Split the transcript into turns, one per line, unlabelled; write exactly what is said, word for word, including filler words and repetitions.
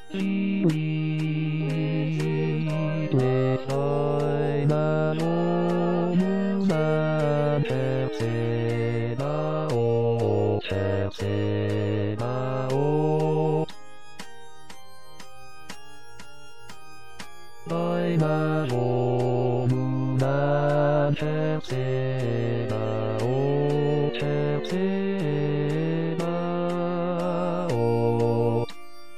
しりとさいなのむなせせなおせせなおないなのむなせせなおせせ